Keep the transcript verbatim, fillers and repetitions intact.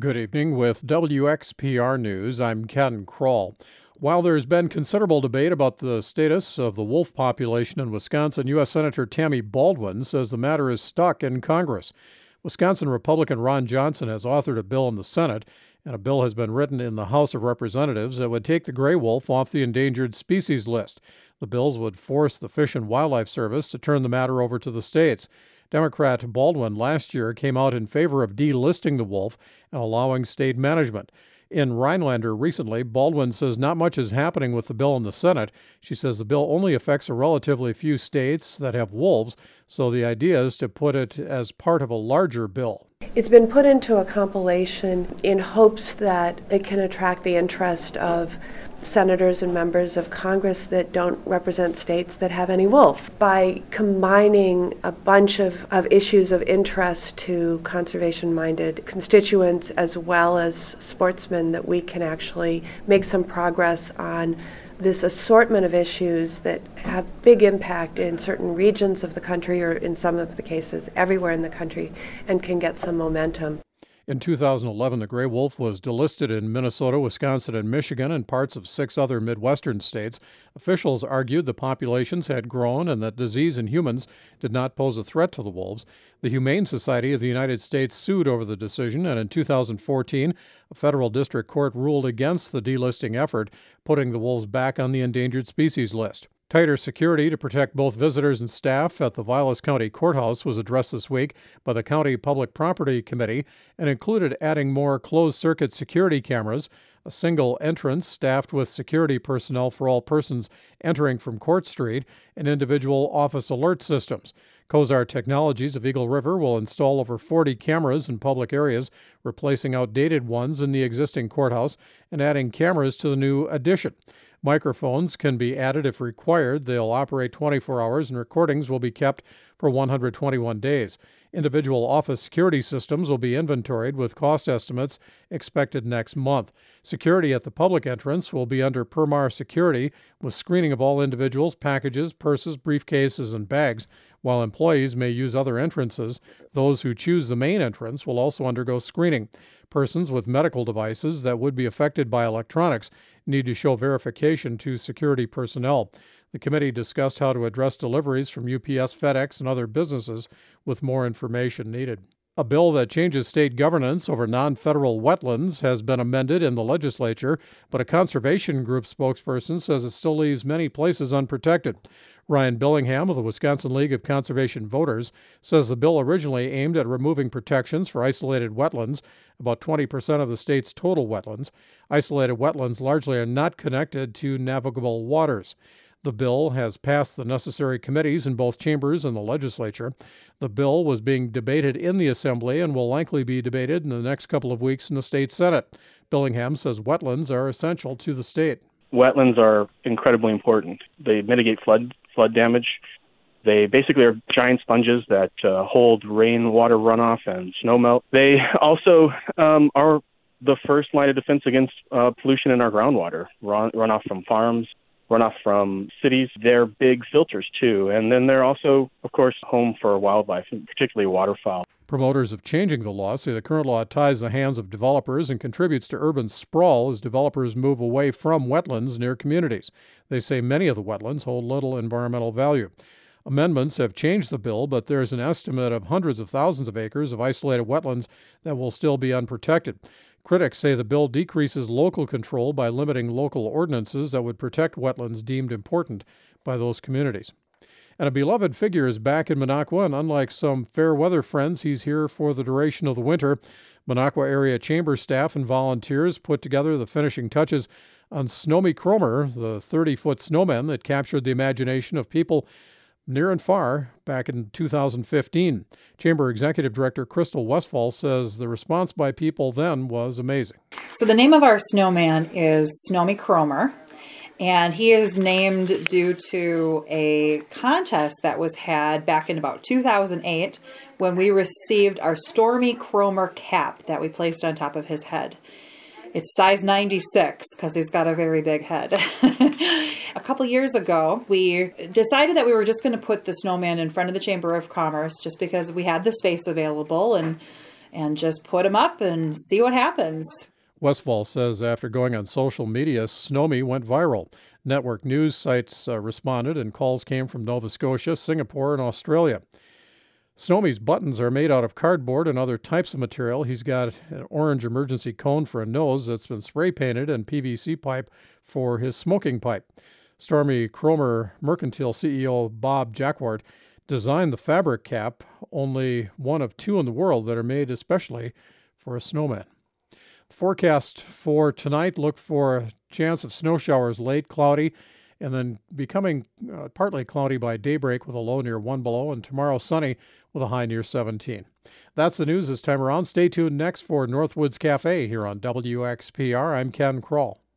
Good evening. With W X P R News, I'm Ken Kroll. While there's been considerable debate about the status of the wolf population in Wisconsin, U S Senator Tammy Baldwin says the matter is stuck in Congress. Wisconsin Republican Ron Johnson has authored a bill in the Senate, and a bill has been written in the House of Representatives that would take the gray wolf off the endangered species list. The bills would force the Fish and Wildlife Service to turn the matter over to the states. Democrat Baldwin last year came out in favor of delisting the wolf and allowing state management. In Rhinelander recently, Baldwin says not much is happening with the bill in the Senate. She says the bill only affects a relatively few states that have wolves, so the idea is to put it as part of a larger bill. It's been put into a compilation in hopes that it can attract the interest of senators and members of Congress that don't represent states that have any wolves. By combining a bunch of, of issues of interest to conservation-minded constituents as well as sportsmen, that we can actually make some progress on this assortment of issues that have big impact in certain regions of the country, or in some of the cases everywhere in the country, and can get some momentum. In two thousand eleven, the gray wolf was delisted in Minnesota, Wisconsin, and Michigan, and parts of six other Midwestern states. Officials argued the populations had grown and that disease in humans did not pose a threat to the wolves. The Humane Society of the United States sued over the decision, and in two thousand fourteen, a federal district court ruled against the delisting effort, putting the wolves back on the endangered species list. Tighter security to protect both visitors and staff at the Vilas County Courthouse was addressed this week by the County Public Property Committee and included adding more closed-circuit security cameras, a single entrance staffed with security personnel for all persons entering from Court Street, and individual office alert systems. Cozar Technologies of Eagle River will install over forty cameras in public areas, replacing outdated ones in the existing courthouse and adding cameras to the new addition. Microphones can be added if required. They'll operate twenty-four hours, and recordings will be kept for one hundred twenty-one days. Individual office security systems will be inventoried with cost estimates expected next month. Security at the public entrance will be under Permar Security, with screening of all individuals, packages, purses, briefcases, and bags. While employees may use other entrances, those who choose the main entrance will also undergo screening. Persons with medical devices that would be affected by electronics need to show verification to security personnel. The committee discussed how to address deliveries from U P S, FedEx, and other businesses with more information needed. A bill that changes state governance over non-federal wetlands has been amended in the legislature, but a conservation group spokesperson says it still leaves many places unprotected. Ryan Billingham of the Wisconsin League of Conservation Voters says the bill originally aimed at removing protections for isolated wetlands, about twenty percent of the state's total wetlands. Isolated wetlands largely are not connected to navigable waters. The bill has passed the necessary committees in both chambers and the legislature. The bill was being debated in the Assembly and will likely be debated in the next couple of weeks in the state Senate. Billingham says wetlands are essential to the state. Wetlands are incredibly important. They mitigate flood flood damage. They basically are giant sponges that uh, hold rainwater runoff and snowmelt. They also um, are the first line of defense against uh, pollution in our groundwater, run, runoff from farms, runoff from cities. They're big filters, too. And then they're also, of course, home for wildlife, particularly waterfowl. Promoters of changing the law say the current law ties the hands of developers and contributes to urban sprawl as developers move away from wetlands near communities. They say many of the wetlands hold little environmental value. Amendments have changed the bill, but there's an estimate of hundreds of thousands of acres of isolated wetlands that will still be unprotected. Critics say the bill decreases local control by limiting local ordinances that would protect wetlands deemed important by those communities. And a beloved figure is back in Minocqua, and unlike some fair weather friends, he's here for the duration of the winter. Minocqua area chamber staff and volunteers put together the finishing touches on Snowy Cromer, the thirty-foot snowman that captured the imagination of people near and far back in two thousand fifteen. Chamber Executive Director Crystal Westfall says the response by people then was amazing. So the name of our snowman is Snowy Cromer, and he is named due to a contest that was had back in about two thousand eight when we received our Stormy Cromer cap that we placed on top of his head. It's size ninety-six because he's got a very big head. A couple years ago, we decided that we were just going to put the snowman in front of the Chamber of Commerce just because we had the space available, and and just put them up and see what happens. Westfall says after going on social media, Snomi went viral. Network news sites uh, responded, and calls came from Nova Scotia, Singapore, and Australia. Snomi's buttons are made out of cardboard and other types of material. He's got an orange emergency cone for a nose that's been spray painted and P V C pipe for his smoking pipe. Stormy Cromer Mercantile C E O Bob Jacquard designed the fabric cap, only one of two in the world that are made especially for a snowman. The forecast for tonight, look for a chance of snow showers late, cloudy, and then becoming uh, partly cloudy by daybreak with a low near one below, and tomorrow sunny with a high near seventeen. That's the news this time around. Stay tuned next for Northwoods Cafe here on W X P R. I'm Ken Kroll.